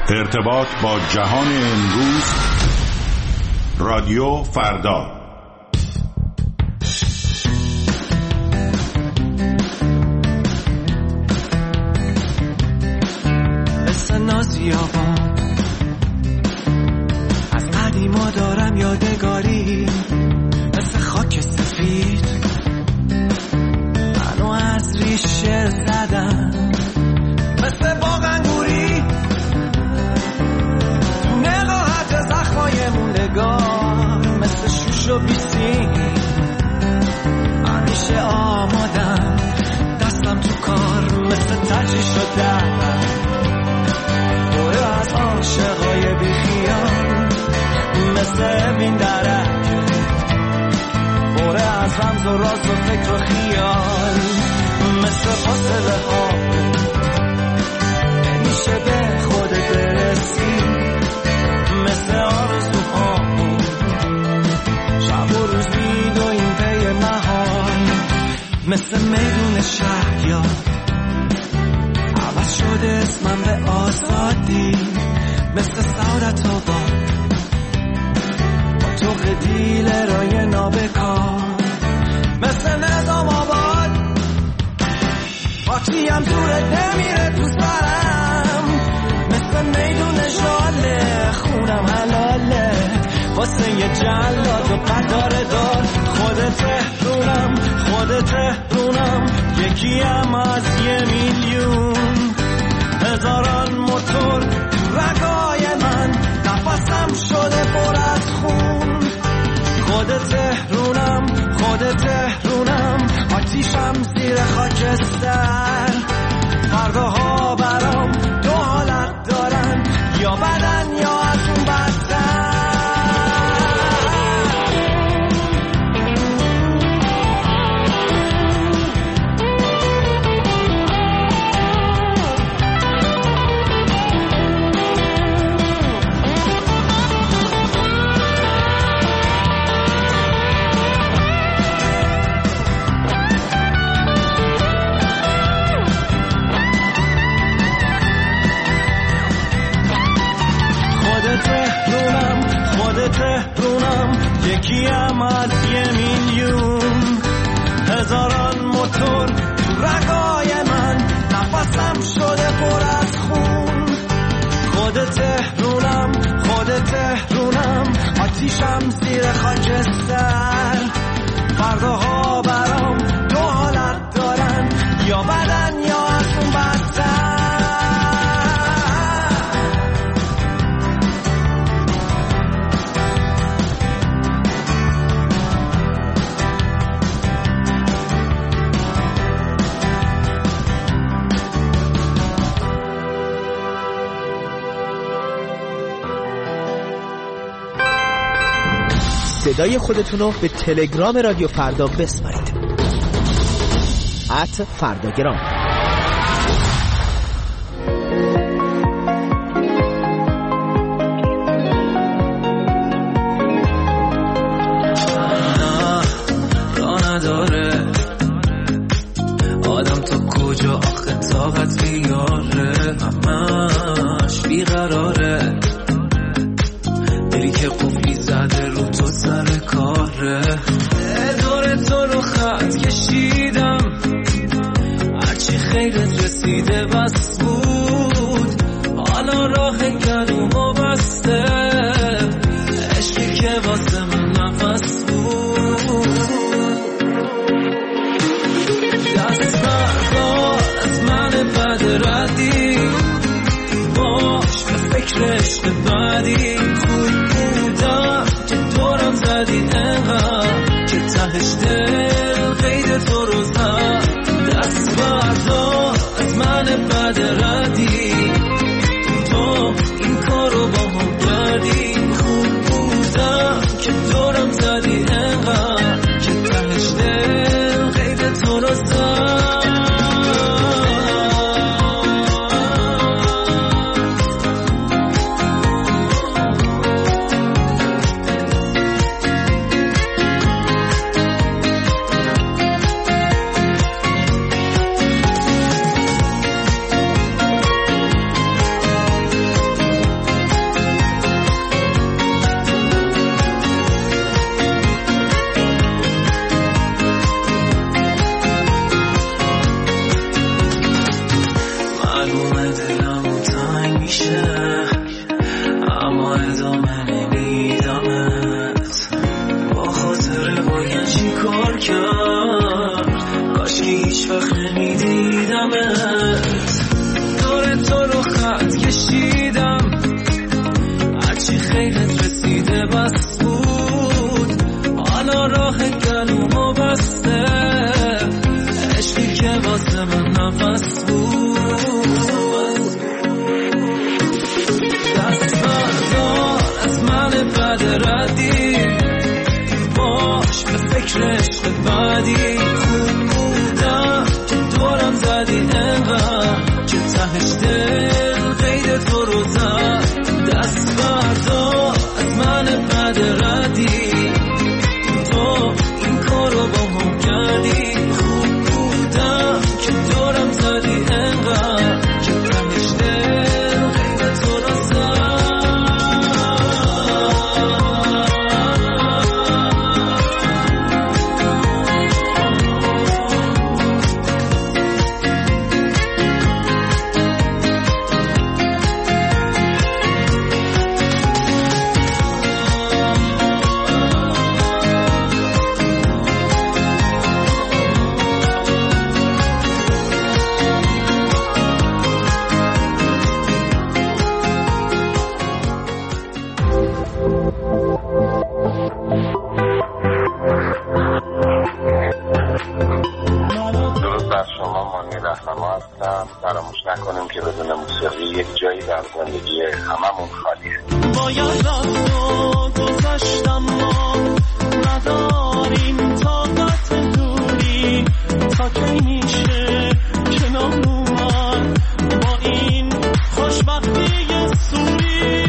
ارتباط با جهان امروز، رادیو فردا. مثل نازیابان از قدیما دارم یادگاری، مثل خاک سفید منو از ریشه زدم، مثل باغ انگوری تو نقاهت زخمای موندگار، مثل شوش و بیسیم همیشه آمادم، دستم تو کار مثل تجری شدم، دوره از عاشقای بیخیال مثل این درک، دوره از رمز و راز و فکر و خیال، مثل فاصله ها نمیشه به خودت برسی، مثل آرزوها شب و روز میدویم پی نهان، مثل میدون شهریار عوض شده اسمم به آزادی، مثل سعادت آباد با تو قدیل رای نابکار، مثل نظام آباد پاچیم دورت نمیره تو سرم، مثل میدون شاله خونم حلاله واسه یه جلاد و قطار دار، خودت تهرونم خودت تهرونم، یکیم از 1,000,000 هزاران موتور تو رگای من، نفسم شده پر از خون، خودت تهرونم خودت تهرونم، آتیشم زیر خاکستر، فرداها برام دو حالت دارن، یا بدن یا از اون بدتر. تهرونم یکیم از 1,000,000 هزاران موتور تو رگای من، نفسم شده پر از خون، خودت تهرونم خودت تهرونم، آتیشم زیر خاکستر، فرداها برام دو حالت دارن، یا بدن یا از اون بدتر. صدای خودتونو به تلگرام رادیو فردا بسپارید. @فرداگرام. راه نداره آدم تا کجا آخه طاقت بیاره، همش بیقراره، دلی که قفلی زده رو تو سر کاره، دور تو رو خط کشیدم، هرچی خیرت رسیده بس بود، حالا راه گلومو بسته، عشقی که واسه من نفس بود، دست بردار از من بد ردی، باش به فکر عشق بعدی، زدی انقدر که تهش دل قید تو رو زد، دست بردار از من بد ردی، تو این کارو با هم کردی، خوب بودم که دورم زدی انقدر که تهش دل قید تو رو زد. دلم تنگ میشه اما ادامه نمیدمت با خاطر باید چی کار کرد کاش که هیچ وقت نمیدیدمت دور تو رو خط کشیدم هرچی خیرت رسیده بس بود حالا راه گلومو بسته عشقی که واسه من نفس بود دست بردار از من بد ردی باش به فکر عشق بعدی خوب بودم که دورم زدی انقدر که تهش دل غیر تو رو زد دست بردار از من بد ردی تو این کارو با هم کردی خوب بودم که دورم زدی انقدر که تهش دل غیر تو رو زد فراموش نکنیم که بدون موسیقی یک جایی در زندگی هممون خالیه. باید رفت و گذشتم ما نداریم طاقت دوری تا کی میشه کنار اومد با این خوشبختی سوری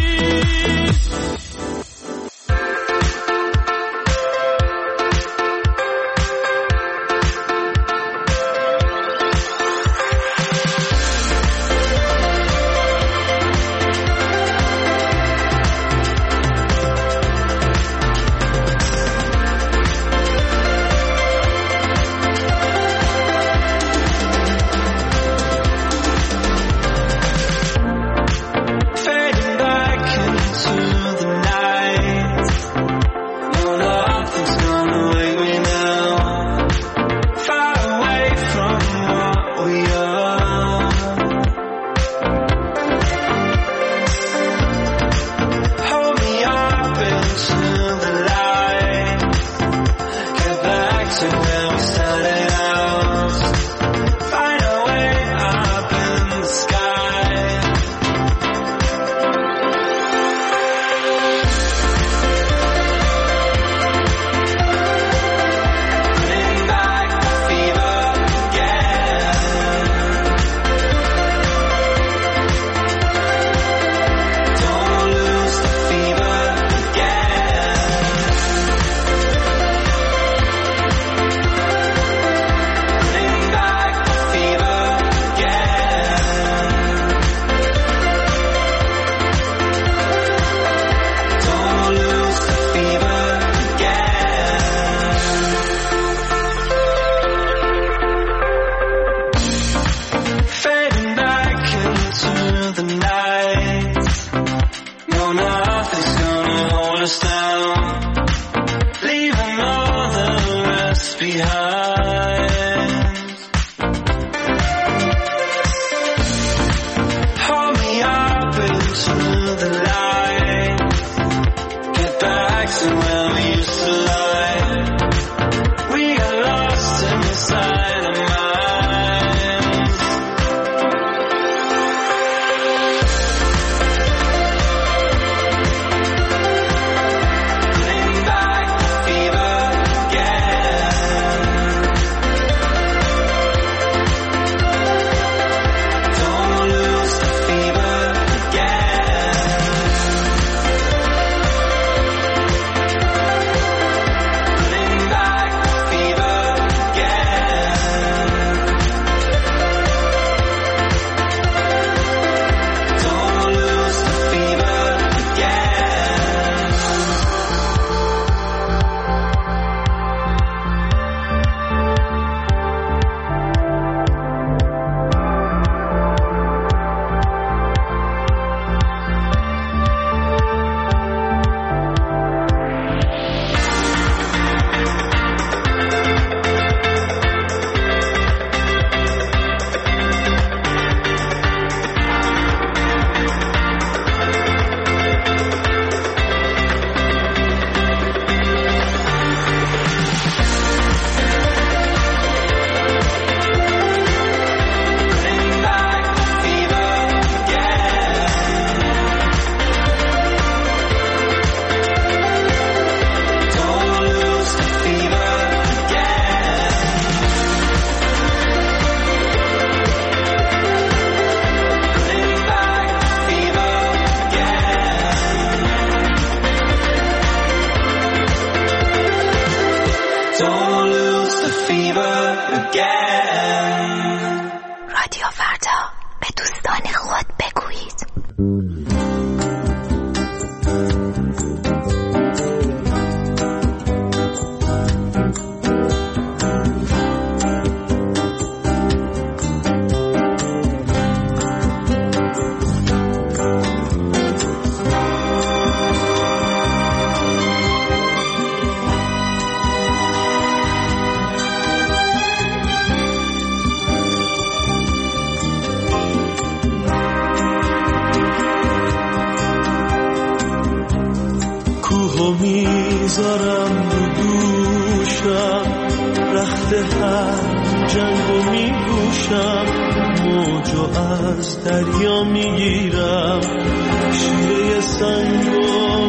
میذارم رو دوشم، رخت هر جنگو میگوشم، موجو از دریا میگیرم، شیره سنگو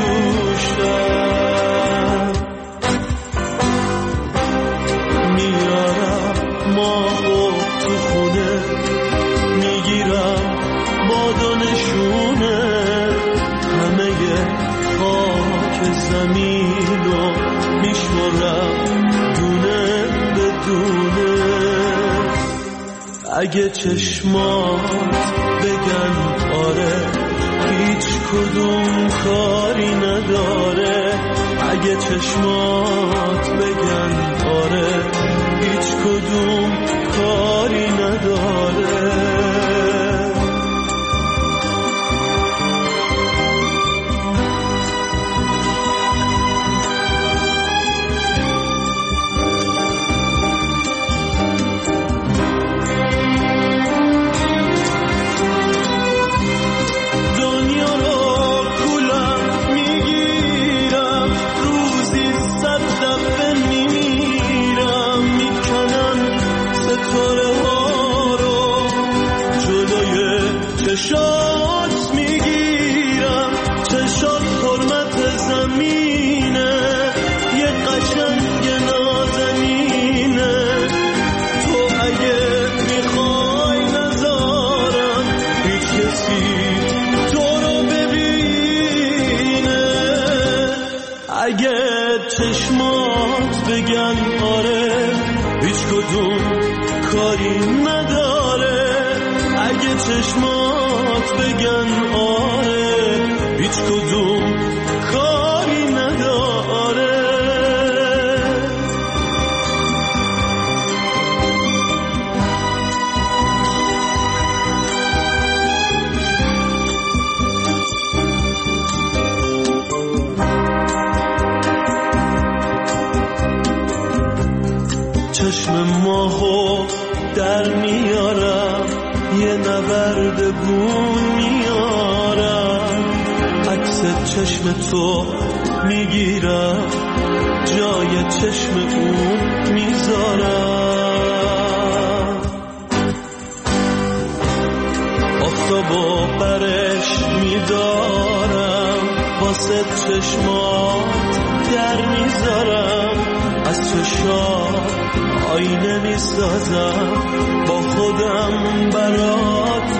میدوشم، میارم ماهو تو خونه، میگیرم باد و نشونه، همه خاک زمینو میشورم دونه به دونه. اگه چشمات بگن آره هیچ کدوم کاری نداره، اگه چشمات بگن آره هیچ کدوم کاری نداره. چشات میگیرم، چشات حرمت زمینه، یه قشنگ نازنینه، تو اگه میخوای نذارم هیچ کسی تو رو ببینه. اگه چشمات بگن آره هیچ کدوم کاری نداره، اگه چشمات بگن آره هیچ کدوم کاری نداره. چشم ماهو در میارم، یه نورد بون میارم، عکس چشم تو میگیرم، جای چشم اون میذارم، آفتابو برش میدارم، واسه چشمات در میذارم، از چشات آینه میسازم، با خودم برات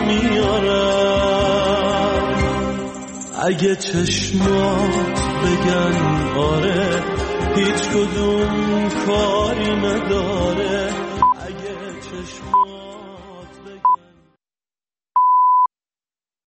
میارم. اگه چشمات بگن آره هیچ کدوم کاری نداره،